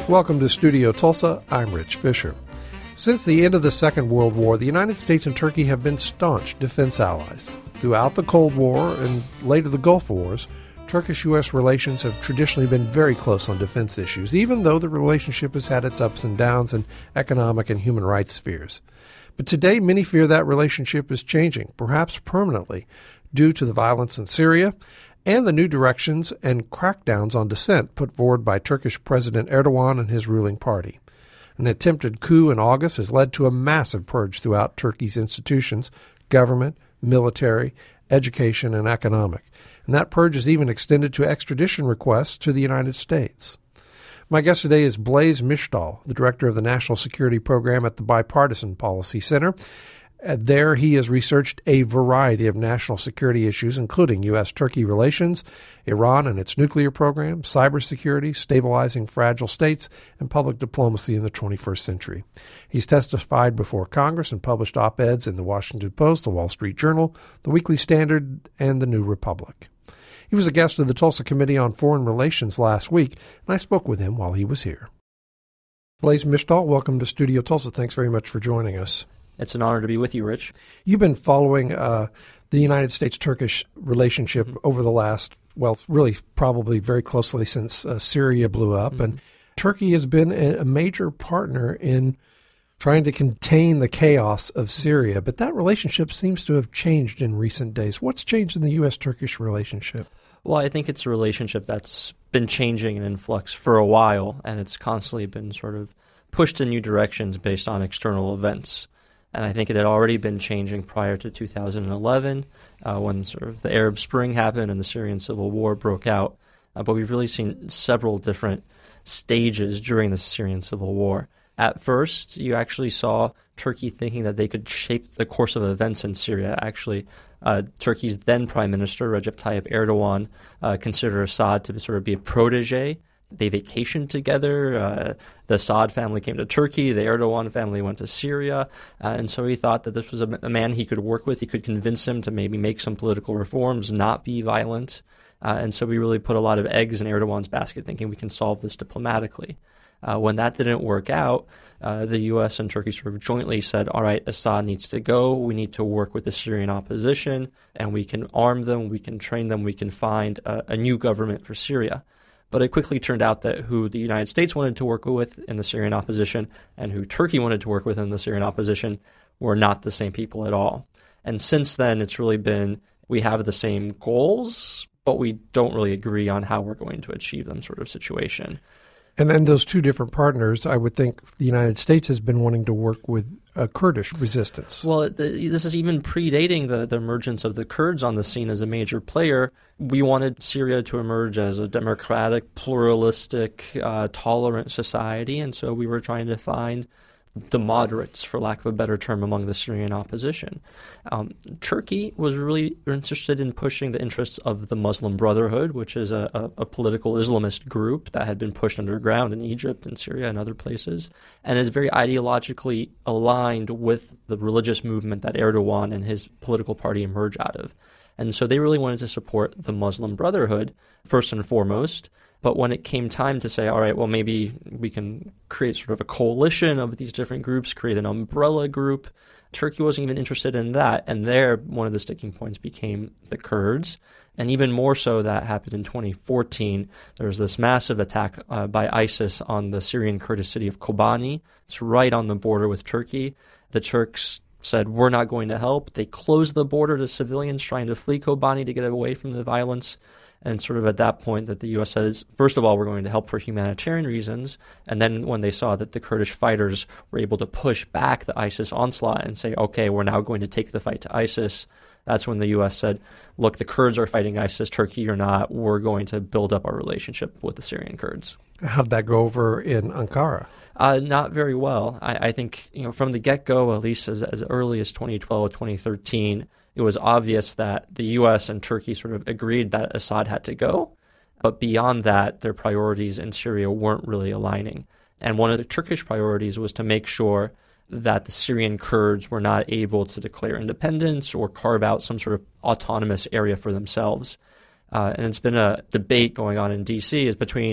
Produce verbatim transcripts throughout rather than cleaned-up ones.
Welcome to Studio Tulsa. I'm Rich Fisher. Since the end of the Second World War, the United States and Turkey have been staunch defense allies. Throughout the Cold War and later the Gulf Wars, Turkish-U S relations have traditionally been very close on defense issues, even though the relationship has had its ups and downs in economic and human rights spheres. But today, many fear that relationship is changing, perhaps permanently, due to the violence in Syria and the new directions and crackdowns on dissent put forward by Turkish President Erdogan and his ruling party. An attempted coup in August has led to a massive purge throughout Turkey's institutions, government, military, education, and economic. And that purge is even extended to extradition requests to the United States. My guest today is Blaise Mishtal, the director of the National Security Program at the Bipartisan Policy Center. There he has researched a variety of national security issues, including U S Turkey relations, Iran and its nuclear program, cybersecurity, stabilizing fragile states, and public diplomacy in the twenty-first century. He's testified before Congress and published op-eds in the Washington Post, the Wall Street Journal, the Weekly Standard, and the New Republic. He was a guest of the Tulsa Committee on Foreign Relations last week, and I spoke with him while he was here. Blaise Mishtal, welcome to Studio Tulsa. Thanks very much for joining us. It's an honor to be with you, Rich. You've been following uh, the United States-Turkish relationship mm-hmm. over the last, well, really probably very closely since uh, Syria blew up. Mm-hmm. And Turkey has been a, a major partner in trying to contain the chaos of Syria. But that relationship seems to have changed in recent days. What's changed in the U S Turkish relationship? Well, I think it's a relationship that's been changing and in flux for a while, and it's constantly been sort of pushed in new directions based on external events. And I think it had already been changing prior to two thousand eleven uh, when sort of the Arab Spring happened and the Syrian civil war broke out. Uh, but we've really seen several different stages during the Syrian civil war. At first, you actually saw Turkey thinking that they could shape the course of events in Syria. Actually, uh, Turkey's then Prime Minister, Recep Tayyip Erdogan, uh, considered Assad to sort of be a protege. They vacationed together. Uh, the Assad family came to Turkey. The Erdogan family went to Syria. Uh, and so he thought that this was a, a man he could work with. He could convince him to maybe make some political reforms, not be violent. Uh, and so we really put a lot of eggs in Erdogan's basket, thinking we can solve this diplomatically. Uh, when that didn't work out, uh, the U S and Turkey sort of jointly said, all right, Assad needs to go. We need to work with the Syrian opposition, and we can arm them, we can train them, we can find a, a new government for Syria. But it quickly turned out that who the United States wanted to work with in the Syrian opposition and who Turkey wanted to work with in the Syrian opposition were not the same people at all. And since then, it's really been, we have the same goals, but we don't really agree on how we're going to achieve them sort of situation. And then those two different partners, I would think the United States has been wanting to work with a Kurdish resistance. Well, the, this is even predating the, the emergence of the Kurds on the scene as a major player. We wanted Syria to emerge as a democratic, pluralistic, uh, tolerant society, and so we were trying to find the moderates, for lack of a better term, among the Syrian opposition. Um, Turkey was really interested in pushing the interests of the Muslim Brotherhood, which is a, a, a political Islamist group that had been pushed underground in Egypt and Syria and other places, and is very ideologically aligned with the religious movement that Erdogan and his political party emerge out of. And so they really wanted to support the Muslim Brotherhood, first and foremost. But when it came time to say, all right, well, maybe we can create sort of a coalition of these different groups, create an umbrella group, Turkey wasn't even interested in that. And there, one of the sticking points became the Kurds. And even more so, that happened in twenty fourteen. There was this massive attack uh, by ISIS on the Syrian Kurdish city of Kobani. It's right on the border with Turkey. The Turks said, we're not going to help. They closed the border to civilians trying to flee Kobani to get away from the violence. And sort of at that point that the U S says, first of all, we're going to help for humanitarian reasons. And then when they saw that the Kurdish fighters were able to push back the ISIS onslaught and say, okay, we're now going to take the fight to ISIS, that's when the U S said, look, the Kurds are fighting ISIS, Turkey or not, we're going to build up our relationship with the Syrian Kurds. How'd that go over in Ankara? Uh, not very well. I, I think, you know, from the get-go, at least as, as early as twenty twelve, twenty thirteen, it was obvious that the U S and Turkey sort of agreed that Assad had to go. But beyond that, their priorities in Syria weren't really aligning. And one of the Turkish priorities was to make sure that the Syrian Kurds were not able to declare independence or carve out some sort of autonomous area for themselves. Uh, and it's been a debate going on in D C is between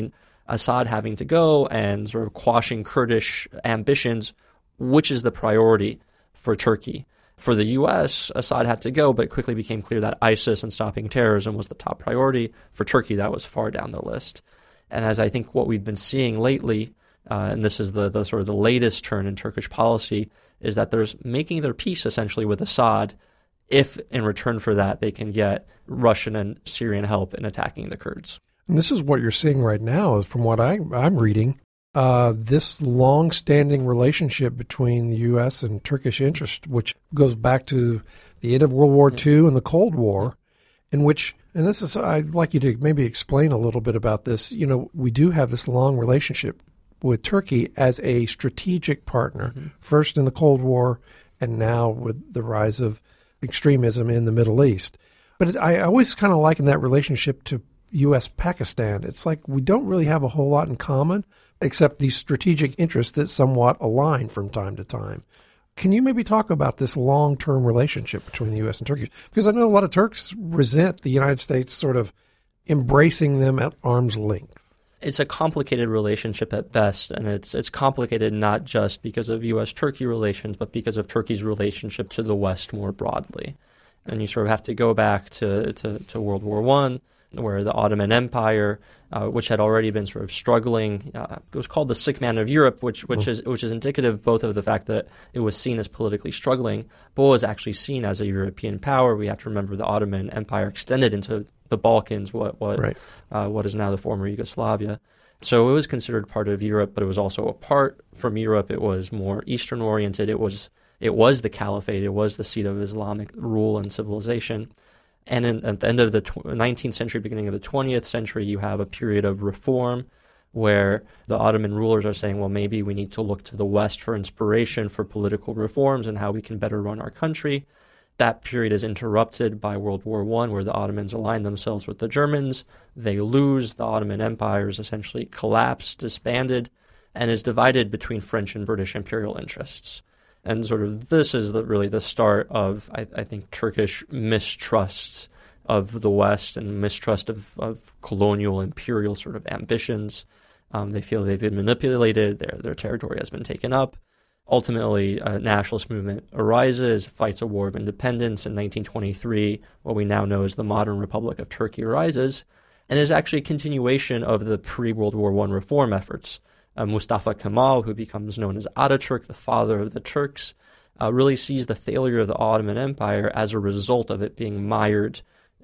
Assad having to go and sort of quashing Kurdish ambitions, which is the priority for Turkey. For the U S, Assad had to go, but it quickly became clear that ISIS and stopping terrorism was the top priority. For Turkey, that was far down the list. And as I think what we've been seeing lately, uh, and this is the, the sort of the latest turn in Turkish policy, is that they're making their peace essentially with Assad if in return for that they can get Russian and Syrian help in attacking the Kurds. And this is what you're seeing right now, from what I, I'm reading. Uh, this long-standing relationship between the U S and Turkish interest, which goes back to the end of World War Two and the Cold War, in which, and this is, I'd like you to maybe explain a little bit about this. You know, we do have this long relationship with Turkey as a strategic partner, mm-hmm. first in the Cold War and now with the rise of extremism in the Middle East. But it, I always kind of liken that relationship to U S Pakistan. It's like we don't really have a whole lot in common, except these strategic interests that somewhat align from time to time. Can you maybe talk about this long-term relationship between the U S and Turkey? Because I know a lot of Turks resent the United States sort of embracing them at arm's length. It's a complicated relationship at best, and it's it's complicated not just because of U S-Turkey relations, but because of Turkey's relationship to the West more broadly. And you sort of have to go back to, to, to World War One, where the Ottoman Empire, uh, which had already been sort of struggling, uh, it was called the sick man of Europe, which which mm. is which is indicative both of the fact that it was seen as politically struggling, but was actually seen as a European power. We have to remember the Ottoman Empire extended into the Balkans, what what right. uh, what is now the former Yugoslavia. So it was considered part of Europe, but it was also apart from Europe. It was more Eastern oriented. It was it was the caliphate. It was the seat of Islamic rule and civilization. And in, at the end of the nineteenth century, beginning of the twentieth century, you have a period of reform where the Ottoman rulers are saying, well, maybe we need to look to the West for inspiration for political reforms and how we can better run our country. That period is interrupted by World War One, where the Ottomans align themselves with the Germans. They lose. The Ottoman Empire is essentially collapsed, disbanded, and is divided between French and British imperial interests. And sort of this is the, really the start of, I, I think, Turkish mistrust of the West and mistrust of, of colonial imperial sort of ambitions. Um, they feel they've been manipulated. Their, their territory has been taken up. Ultimately, a nationalist movement arises, fights a war of independence. In nineteen twenty-three, what we now know as the modern Republic of Turkey arises, and is actually a continuation of the pre-World War One reform efforts. Uh, Mustafa Kemal, who becomes known as Ataturk, the father of the Turks, uh, really sees the failure of the Ottoman Empire as a result of it being mired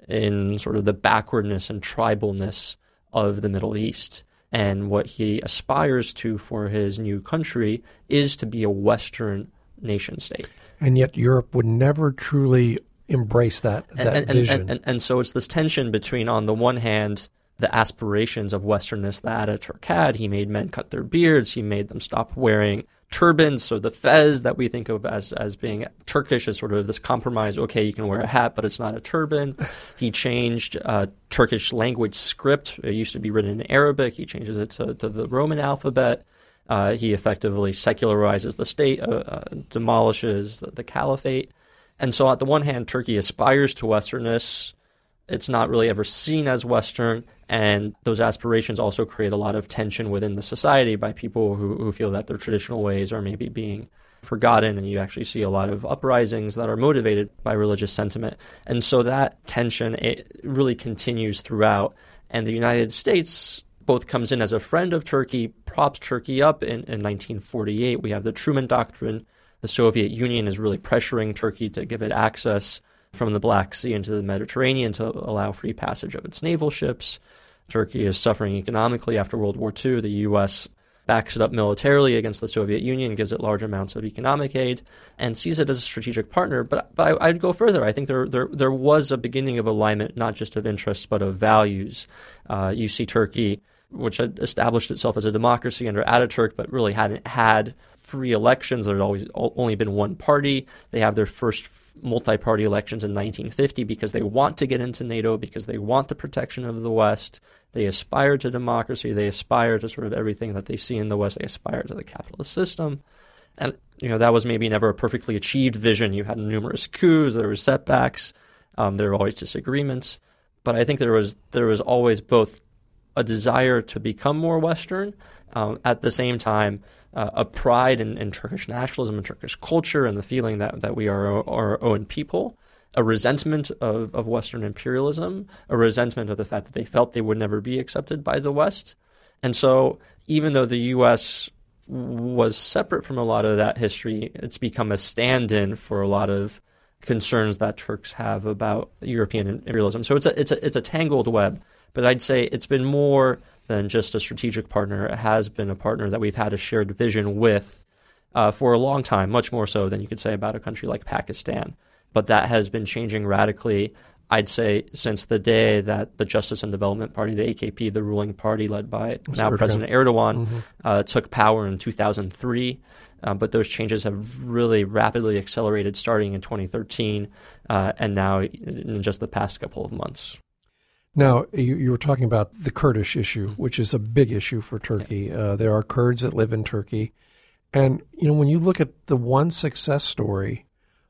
in sort of the backwardness and tribalness of the Middle East. And what he aspires to for his new country is to be a Western nation state. And yet Europe would never truly embrace that, that and, and, vision. And, and, and so it's this tension between, on the one hand, the aspirations of Westernness that Ataturk had. He made men cut their beards. He made them stop wearing turbans. So the fez that we think of as, as being Turkish is sort of this compromise. Okay, you can wear a hat, but it's not a turban. He changed uh, Turkish language script. It used to be written in Arabic. He changes it to, to the Roman alphabet. Uh, he effectively secularizes the state, uh, uh, demolishes the, the caliphate. And so on the one hand, Turkey aspires to Westernness. It's not really ever seen as Western, and those aspirations also create a lot of tension within the society by people who, who feel that their traditional ways are maybe being forgotten, and you actually see a lot of uprisings that are motivated by religious sentiment. And so that tension, it really continues throughout, and the United States both comes in as a friend of Turkey, props Turkey up. In, in nineteen forty-eight, we have the Truman Doctrine. The Soviet Union is really pressuring Turkey to give it access from the Black Sea into the Mediterranean to allow free passage of its naval ships. Turkey is suffering economically after World War Two. The U S backs it up militarily against the Soviet Union, gives it large amounts of economic aid, and sees it as a strategic partner. But, but I, I'd go further. I think there, there there was a beginning of alignment, not just of interests, but of values. Uh, you see Turkey, which had established itself as a democracy under Ataturk, but really hadn't had free elections. There had always only been one party. They have their first multi-party elections in nineteen fifty because they want to get into NATO, because they want the protection of the West. They aspire to democracy. They aspire to sort of everything that they see in the West. They aspire to the capitalist system. And, you know, that was maybe never a perfectly achieved vision. You had numerous coups. There were setbacks. Um, there were always disagreements. But I think there was there was always both a desire to become more Western, um, at the same time, uh, a pride in, in Turkish nationalism and Turkish culture and the feeling that, that we are our own people, a resentment of, of Western imperialism, a resentment of the fact that they felt they would never be accepted by the West. And so even though the U S was separate from a lot of that history, it's become a stand-in for a lot of concerns that Turks have about European imperialism. So it's a it's a it's a tangled web. But I'd say it's been more than just a strategic partner. It has been a partner that we've had a shared vision with uh, for a long time, much more so than you could say about a country like Pakistan. But that has been changing radically, I'd say, since the day that the Justice and Development Party, the A K P, the ruling party led by now Erdogan. President Erdogan, mm-hmm. uh, took power in two thousand three. Uh, but those changes have really rapidly accelerated starting in twenty thirteen uh, and now in just the past couple of months. Now, you, you were talking about the Kurdish issue, which is a big issue for Turkey. Yeah. Uh, there are Kurds that live in Turkey. And, you know, when you look at the one success story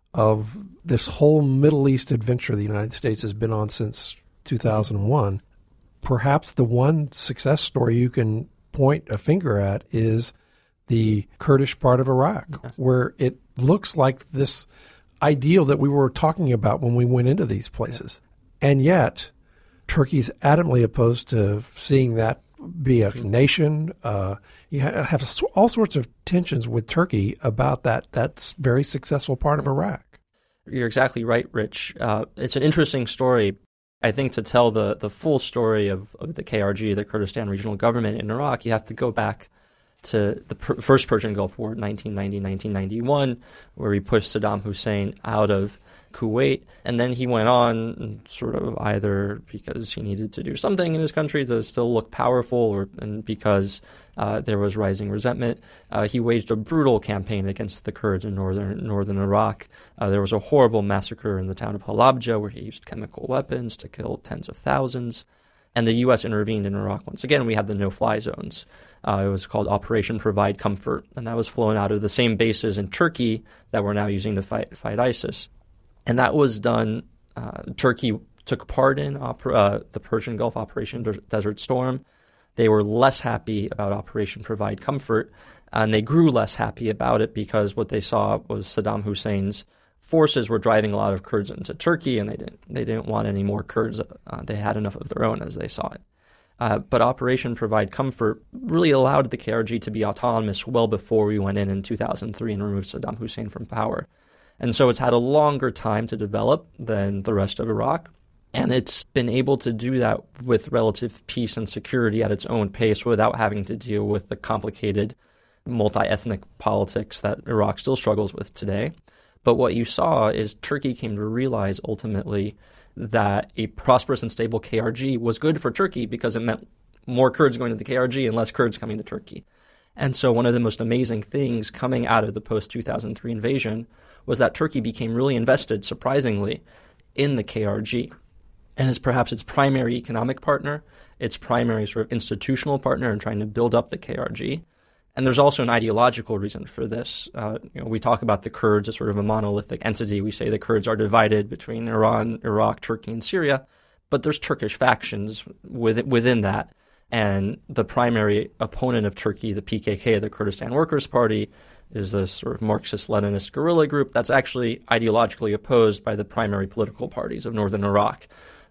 of this whole Middle East adventure the United States has been on since two thousand one, perhaps the one success story you can point a finger at is the Kurdish part of Iraq, yeah. where it looks like this ideal that we were talking about when we went into these places. Yeah. And yet, Turkey's adamantly opposed to seeing that be a mm-hmm. nation. Uh, you have all sorts of tensions with Turkey about that that's very successful part of Iraq. You're exactly right, Rich. Uh, it's an interesting story. I think to tell the, the full story of, of the K R G, the Kurdistan Regional Government in Iraq, you have to go back to the per- first Persian Gulf War, nineteen ninety to nineteen ninety-one, where he pushed Saddam Hussein out of Kuwait. And then he went on sort of either because he needed to do something in his country to still look powerful or and because uh, there was rising resentment. Uh, he waged a brutal campaign against the Kurds in northern northern Iraq. Uh, there was a horrible massacre in the town of Halabja where he used chemical weapons to kill tens of thousands. And the U S intervened in Iraq. Once again, we had the no-fly zones. Uh, it was called Operation Provide Comfort, and that was flown out of the same bases in Turkey that we're now using to fight, fight ISIS. And that was done, uh, Turkey took part in opera, uh, the Persian Gulf Operation Desert Storm. They were less happy about Operation Provide Comfort, and they grew less happy about it because what they saw was Saddam Hussein's forces were driving a lot of Kurds into Turkey, and they didn't they didn't want any more Kurds. Uh, they had enough of their own as they saw it. Uh, but Operation Provide Comfort really allowed the K R G to be autonomous well before we went in in two thousand three and removed Saddam Hussein from power. And so it's had a longer time to develop than the rest of Iraq. And it's been able to do that with relative peace and security at its own pace without having to deal with the complicated multi-ethnic politics that Iraq still struggles with today. But what you saw is Turkey came to realize ultimately that a prosperous and stable K R G was good for Turkey because it meant more Kurds going to the K R G and less Kurds coming to Turkey. And so one of the most amazing things coming out of the post two thousand three invasion was that Turkey became really invested, surprisingly, in the K R G. And as perhaps its primary economic partner, its primary sort of institutional partner in trying to build up the K R G. And there's also an ideological reason for this. Uh, you know, we talk about the Kurds as sort of a monolithic entity. We say the Kurds are divided between Iran, Iraq, Turkey, and Syria. But there's Turkish factions within, within that. And the primary opponent of Turkey, the P K K, the Kurdistan Workers' Party, is this sort of Marxist-Leninist guerrilla group that's actually ideologically opposed by the primary political parties of northern Iraq.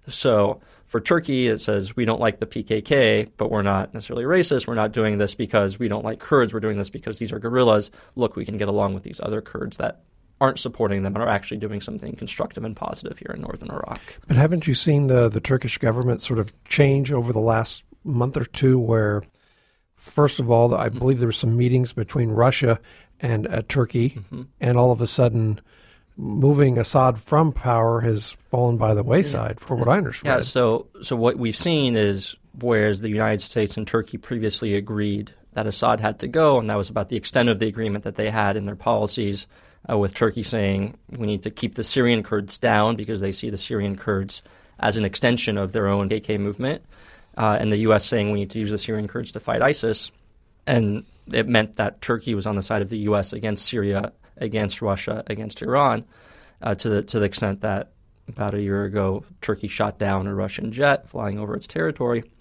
So for Turkey, it says we don't like the P K K, but we're not necessarily racist. We're not doing this because we don't like Kurds. We're doing this because these are guerrillas. Look, we can get along with these other Kurds that aren't supporting them and are actually doing something constructive and positive here in northern Iraq. But haven't you seen the, the Turkish government sort of change over the last month or two where, first of all, I believe there were some meetings between Russia and uh, Turkey, mm-hmm. and all of a sudden moving Assad from power has fallen by the wayside, yeah. for what I understand. Yeah, so so what we've seen is, whereas the United States and Turkey previously agreed that Assad had to go, and that was about the extent of the agreement that they had in their policies, uh, with Turkey saying we need to keep the Syrian Kurds down because they see the Syrian Kurds as an extension of their own K K movement, uh, and the U S saying we need to use the Syrian Kurds to fight ISIS. And it meant that Turkey was on the side of the U S against Syria, against Russia, against Iran, uh, to the to the extent that about a year ago, Turkey shot down a Russian jet flying over its territory.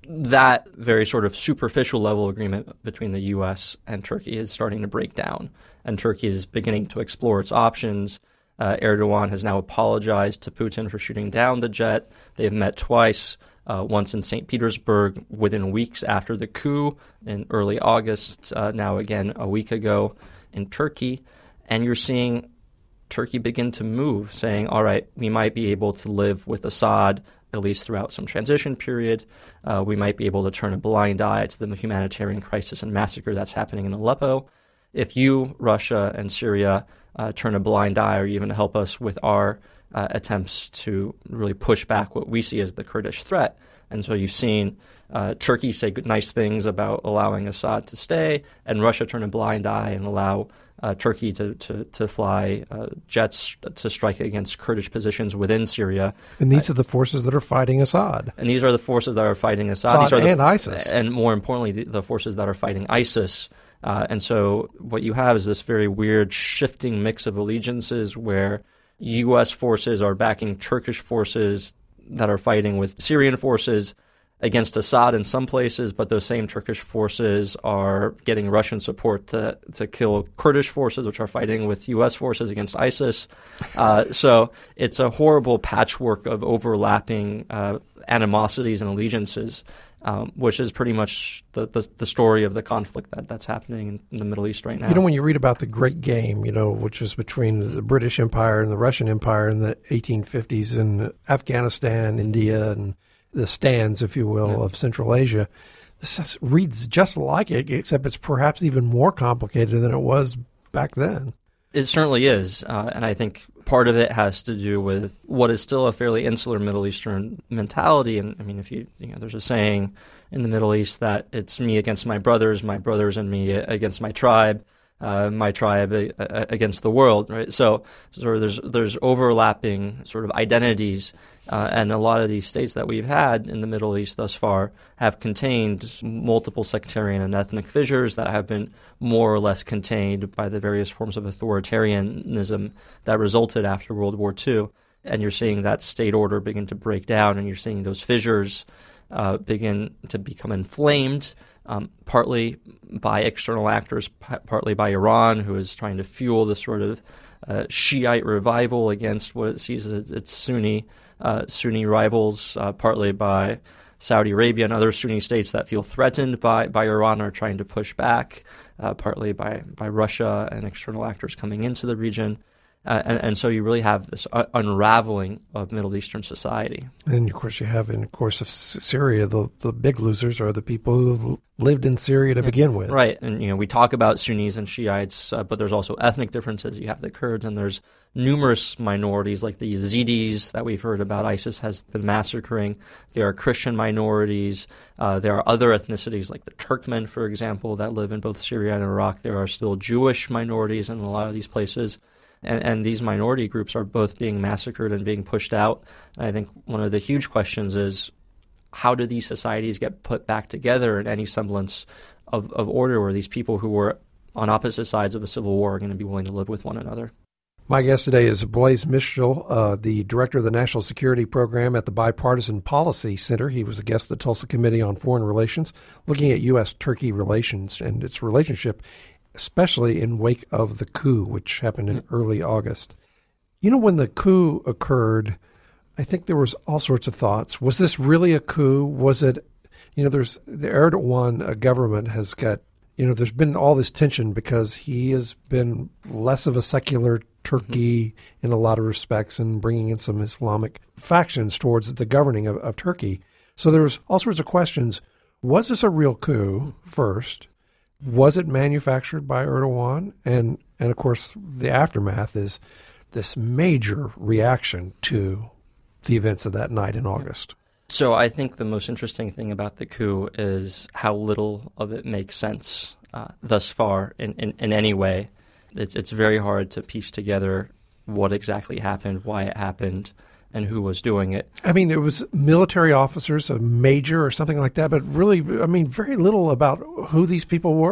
that very sort of superficial level agreement between the U S and Turkey is starting to break down, and Turkey is beginning to explore its options. Uh, Erdogan has now apologized to Putin for shooting down the jet. They've met twice, uh, once in Saint Petersburg within weeks after the coup in early August, uh, now again a week ago in Turkey. And you're seeing Turkey begin to move, saying, all right, we might be able to live with Assad at least throughout some transition period. Uh, we might be able to turn a blind eye to the humanitarian crisis and massacre that's happening in Aleppo. If you, Russia, and Syria uh, turn a blind eye or even help us with our uh, attempts to really push back what we see as the Kurdish threat. And so you've seen uh, Turkey say good, nice things about allowing Assad to stay, and Russia turn a blind eye and allow uh, Turkey to, to, to fly uh, jets to strike against Kurdish positions within Syria. And these uh, are the forces that are fighting Assad. And these are the forces that are fighting Assad. Assad these are the, and ISIS. And more importantly, the, the forces that are fighting ISIS. Uh, and so what you have is this very weird shifting mix of allegiances where U S forces are backing Turkish forces that are fighting with Syrian forces against Assad in some places, but those same Turkish forces are getting Russian support to, to kill Kurdish forces, which are fighting with U S forces against ISIS. Uh, so it's a horrible patchwork of overlapping uh, animosities and allegiances, um, which is pretty much the, the, the story of the conflict that, that's happening in, in the Middle East right now. You know, when you read about the Great Game, you know, which was between the British Empire and the Russian Empire in the eighteen fifties in Afghanistan, India, and the stands, if you will, yeah. of Central Asia, this reads just like it, except it's perhaps even more complicated than it was back then. It certainly is, uh, and I think part of it has to do with what is still a fairly insular Middle Eastern mentality. And I mean, if you, you know, there's a saying in the Middle East that it's me against my brothers, my brothers and me against my tribe, uh, my tribe uh, against the world, right? So, sort of there's there's overlapping sort of identities. Uh, and a lot of these states that we've had in the Middle East thus far have contained multiple sectarian and ethnic fissures that have been more or less contained by the various forms of authoritarianism that resulted after World War Two. And you're seeing that state order begin to break down, and you're seeing those fissures uh, begin to become inflamed, um, partly by external actors, p- partly by Iran, who is trying to fuel this sort of uh, Shiite revival against what it sees as its Sunni Uh, Sunni rivals, uh, partly by Saudi Arabia and other Sunni states that feel threatened by, by Iran are trying to push back, uh, partly by, by Russia and external actors coming into the region. Uh, and, and so you really have this uh, unraveling of Middle Eastern society. And, of course, you have, in the course of Syria, the, the big losers are the people who lived in Syria to yeah, begin with. Right. And, you know, we talk about Sunnis and Shiites, uh, but there's also ethnic differences. You have the Kurds, and there's numerous minorities like the Yazidis that we've heard about ISIS has been massacring. There are Christian minorities. Uh, there are other ethnicities like the Turkmen, for example, that live in both Syria and Iraq. There are still Jewish minorities in a lot of these places. And, and these minority groups are both being massacred and being pushed out. And I think one of the huge questions is, how do these societies get put back together in any semblance of, of order where these people who were on opposite sides of a civil war are going to be willing to live with one another? My guest today is Blaise Mishel, uh, the director of the National Security Program at the Bipartisan Policy Center. He was a guest of the Tulsa Committee on Foreign Relations, looking at U S Turkey relations and its relationship, especially in wake of the coup, which happened in early August. You know, when the coup occurred, I think there was all sorts of thoughts. Was this really a coup? Was it, you know, there's the Erdogan uh, government has got, you know, there's been all this tension because he has been less of a secular Turkey mm-hmm. in a lot of respects and bringing in some Islamic factions towards the governing of, of Turkey. So there was all sorts of questions. Was this a real coup first? Was it manufactured by Erdogan? And, and of course, the aftermath is this major reaction to the events of that night in August. So I think the most interesting thing about the coup is how little of it makes sense uh, thus far in, in, in any way. It's, it's very hard to piece together what exactly happened, why it happened, and who was doing it. I mean, it was military officers, a major or something like that, but really, I mean, very little about who these people were.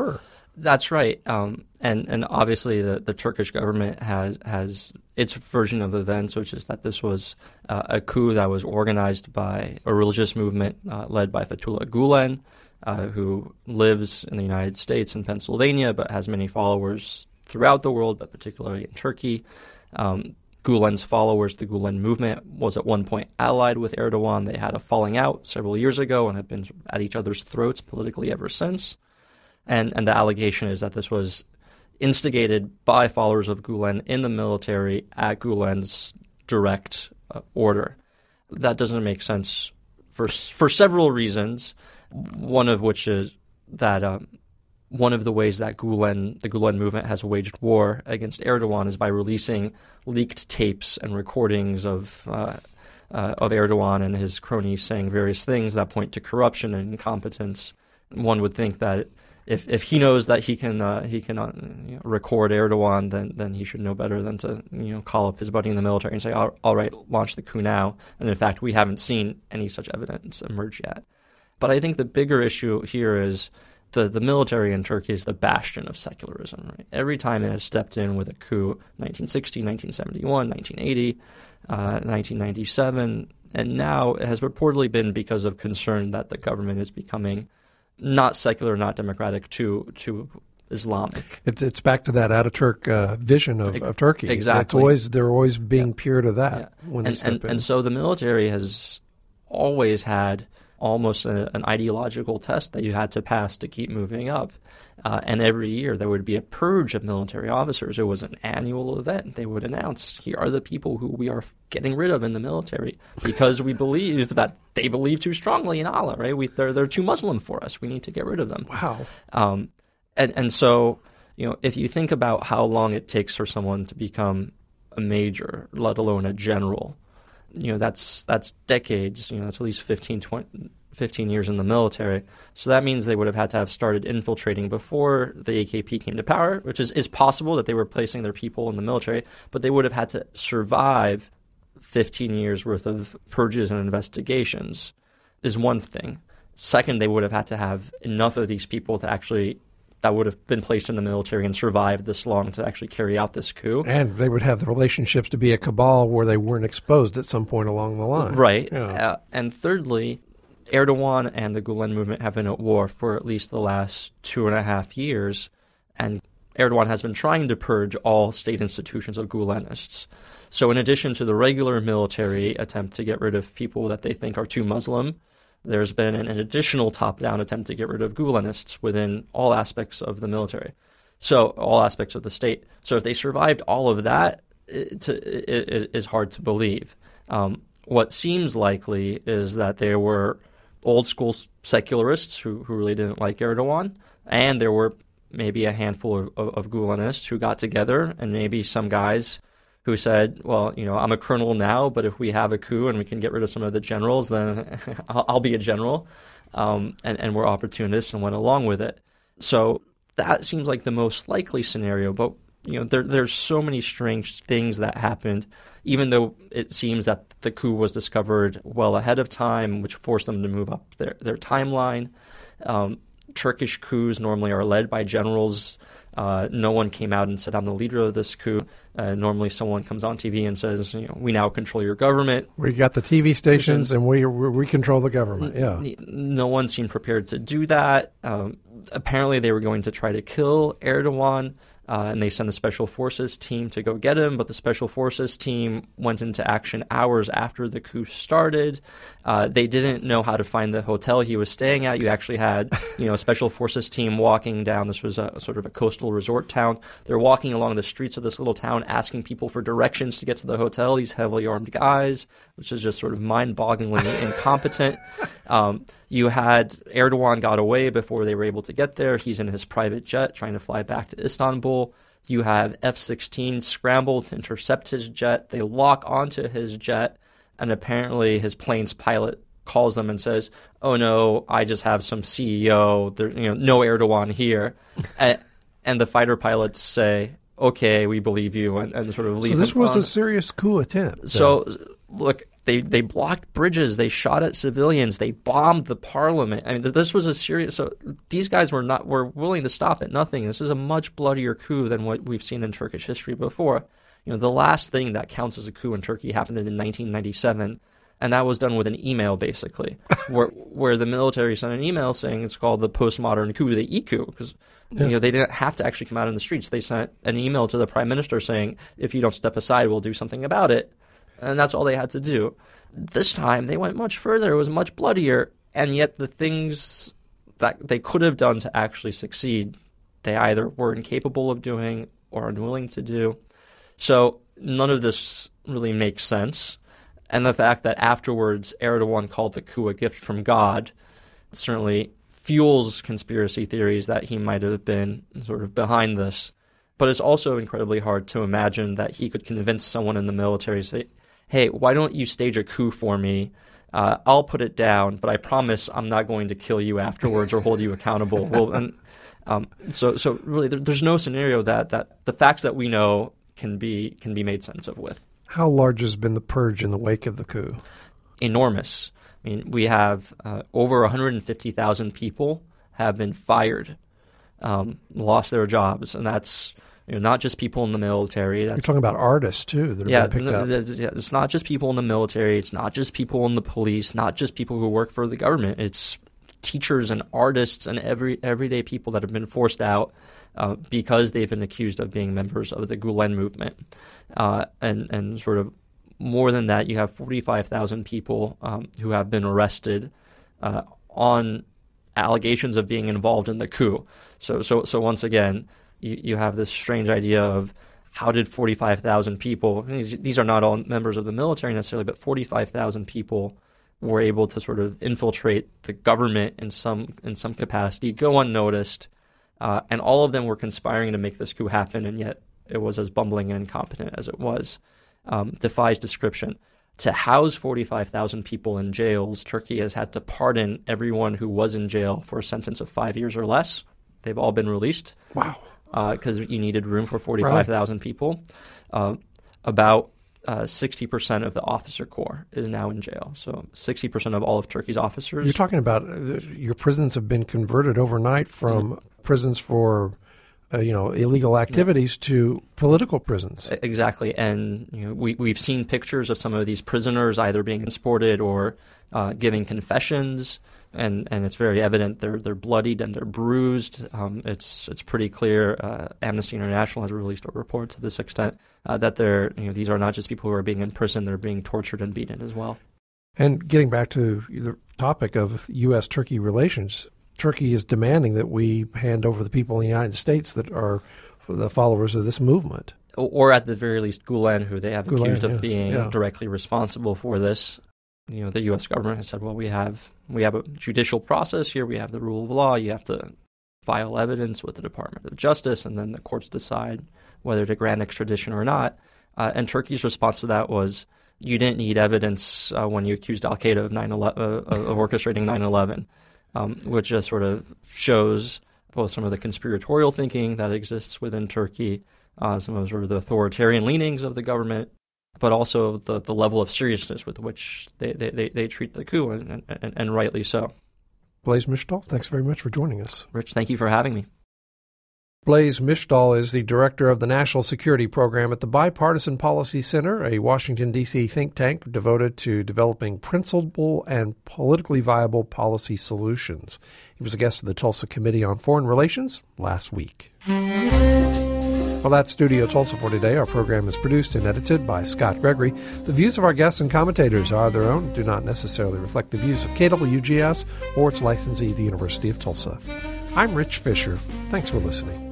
That's right. Um, and, and obviously the, the Turkish government has has its version of events, which is that this was uh, a coup that was organized by a religious movement uh, led by Fethullah Gulen, uh, who lives in the United States and Pennsylvania, but has many followers throughout the world, but particularly in Turkey. Um, Gulen's followers, the Gulen movement, was at one point allied with Erdogan. They had a falling out several years ago and have been at each other's throats politically ever since. And and the allegation is that this was instigated by followers of Gulen in the military at Gulen's direct uh, order. That doesn't make sense for for several reasons, one of which is that um, one of the ways that Gulen, the Gulen movement has waged war against Erdogan is by releasing leaked tapes and recordings of uh, uh, of Erdogan and his cronies saying various things that point to corruption and incompetence. One would think that if if he knows that he can uh, he can uh, you know, record Erdogan, then then he should know better than to you know call up his buddy in the military and say, all, all right, launch the coup now. And in fact, we haven't seen any such evidence emerge yet. But I think the bigger issue here is the the military in Turkey is the bastion of secularism. Right? Every time it has stepped in with a coup, nineteen sixty, nineteen seventy-one, nineteen eighty, uh, nineteen ninety-seven, and now it has reportedly been because of concern that the government is becoming not secular, not democratic, too too Islamic. It, it's back to that Ataturk uh, vision of, of Turkey. Exactly. It's always they're always being yeah. pure to that yeah. when and, they step and, in. And so the military has always had almost a, an ideological test that you had to pass to keep moving up. Uh, and every year there would be a purge of military officers. It was an annual event. They would announce, here are the people who we are getting rid of in the military because we believe that they believe too strongly in Allah, right? We, they're, they're too Muslim for us. We need to get rid of them. Wow. Um, and, and so, you know, if you think about how long it takes for someone to become a major, let alone a general, you know, that's that's decades, you know, that's at least fifteen, twenty, fifteen years in the military. So that means they would have had to have started infiltrating before the A K P came to power, which is, is possible that they were placing their people in the military, but they would have had to survive fifteen years worth of purges and investigations is one thing. Second, they would have had to have enough of these people to actually that would have been placed in the military and survived this long to actually carry out this coup. And they would have the relationships to be a cabal where they weren't exposed at some point along the line. Right. Yeah. Uh, and thirdly, Erdogan and the Gulen movement have been at war for at least the last two and a half years, and Erdogan has been trying to purge all state institutions of Gulenists. So in addition to the regular military attempt to get rid of people that they think are too Muslim, there's been an, an additional top-down attempt to get rid of Gulenists within all aspects of the military, so all aspects of the state. So if they survived all of that, it, it, it is hard to believe. Um, what seems likely is that there were old-school secularists who, who really didn't like Erdogan, and there were maybe a handful of, of, of Gulenists who got together, and maybe some guys who said, well, you know, I'm a colonel now, but if we have a coup and we can get rid of some of the generals, then I'll, I'll be a general. Um, and, and we're opportunists and went along with it. So that seems like the most likely scenario. But, you know, there, there's so many strange things that happened, even though it seems that the coup was discovered well ahead of time, which forced them to move up their, their timeline. Um, Turkish coups normally are led by generals. Uh, no one came out and said, I'm the leader of this coup. Uh, normally someone comes on T V and says, you know, we now control your government. We got the T V stations and we we control the government, yeah. No one seemed prepared to do that. Um, apparently they were going to try to kill Erdogan, uh, and they sent a special forces team to go get him, but the special forces team went into action hours after the coup started. Uh, they didn't know how to find the hotel he was staying at. You actually had, you know, a special forces team walking down. This was a sort of a coastal resort town. They're walking along the streets of this little town asking people for directions to get to the hotel, these heavily armed guys, which is just sort of mind-bogglingly incompetent. Um, you had Erdogan got away before they were able to get there. He's in his private jet trying to fly back to Istanbul. You have F sixteen scramble to intercept his jet. They lock onto his jet, and apparently his plane's pilot calls them and says, oh, no, I just have some C E O. There, you know, no Erdogan here. and, and the fighter pilots say, okay, we believe you, and, and sort of leave. So this was on. a serious coup attempt. So, look, They they blocked bridges. They shot at civilians. They bombed the parliament. I mean, this was a serious. So these guys were not were willing to stop at nothing. This is a much bloodier coup than what we've seen in Turkish history before. You know, the last thing that counts as a coup in Turkey happened in nineteen ninety-seven, and that was done with an email, basically, where where the military sent an email saying it's called the postmodern coup, the E coup, because yeah. you know they didn't have to actually come out in the streets. They sent an email to the prime minister saying, if you don't step aside, we'll do something about it. And that's all they had to do. This time, they went much further. It was much bloodier. And yet the things that they could have done to actually succeed, they either were incapable of doing or unwilling to do. So none of this really makes sense. And the fact that afterwards Erdogan called the coup a gift from God certainly fuels conspiracy theories that he might have been sort of behind this. But it's also incredibly hard to imagine that he could convince someone in the military to say, hey, why don't you stage a coup for me? Uh, I'll put it down, but I promise I'm not going to kill you afterwards or hold you accountable. Well, and, um, so, so really, there, there's no scenario that, that the facts that we know can be can be made sense of with. How large has been the purge in the wake of the coup? Enormous. I mean, we have uh, over one hundred fifty thousand people have been fired, um, lost their jobs, and that's you know, not just people in the military. That's, You're talking about artists, too, that have yeah, been picked up. Th- th- it's not just people in the military. It's not just people in the police, not just people who work for the government. It's teachers and artists and every everyday people that have been forced out uh, because they've been accused of being members of the Gulen movement. Uh, and, and sort of more than that, you have forty-five thousand people um, who have been arrested uh, on allegations of being involved in the coup. So, so, so once again, You, you have this strange idea of how did forty-five thousand people, these, these are not all members of the military necessarily, but forty-five thousand people were able to sort of infiltrate the government in some in some capacity, go unnoticed, uh, and all of them were conspiring to make this coup happen, and yet it was as bumbling and incompetent as it was. Um, defies description. To house forty-five thousand people in jails, Turkey has had to pardon everyone who was in jail for a sentence of five years or less. They've all been released. Wow. Because uh, you needed room for forty-five thousand right. people. Uh, about uh, sixty percent of the officer corps is now in jail. So sixty percent of all of Turkey's officers. You're talking about uh, your prisons have been converted overnight from mm-hmm. prisons for uh, you know, illegal activities yeah. to political prisons. Exactly. And you know, we, we've seen pictures of some of these prisoners either being transported or uh, giving confessions. And and it's very evident they're they're bloodied and they're bruised. Um, it's it's pretty clear. Uh, Amnesty International has released a report to this extent uh, that they're you know these are not just people who are being in prison; they're being tortured and beaten as well. And getting back to the topic of U S Turkey relations, Turkey is demanding that we hand over the people in the United States that are the followers of this movement, or at the very least Gulen, who they have Gulen, accused of yeah, being yeah. directly responsible for this. You know, the U S government has said, well, we have we have a judicial process here. We have the rule of law. You have to file evidence with the Department of Justice, and then the courts decide whether to grant extradition or not. Uh, and Turkey's response to that was, you didn't need evidence uh, when you accused Al-Qaeda of nine eleven, uh, of orchestrating nine eleven, um, which just sort of shows both some of the conspiratorial thinking that exists within Turkey, uh, some of sort of the authoritarian leanings of the government, but also the, the level of seriousness with which they, they, they, they treat the coup, and, and, and rightly so. Blaise Mishtal, thanks very much for joining us. Rich, thank you for having me. Blaise Mishtal is the director of the National Security Program at the Bipartisan Policy Center, a Washington, D C think tank devoted to developing principled and politically viable policy solutions. He was a guest of the Tulsa Committee on Foreign Relations last week. Well, that's Studio Tulsa for today. Our program is produced and edited by Scott Gregory. The views of our guests and commentators are their own, do not necessarily reflect the views of K W G S or its licensee, the University of Tulsa. I'm Rich Fisher. Thanks for listening.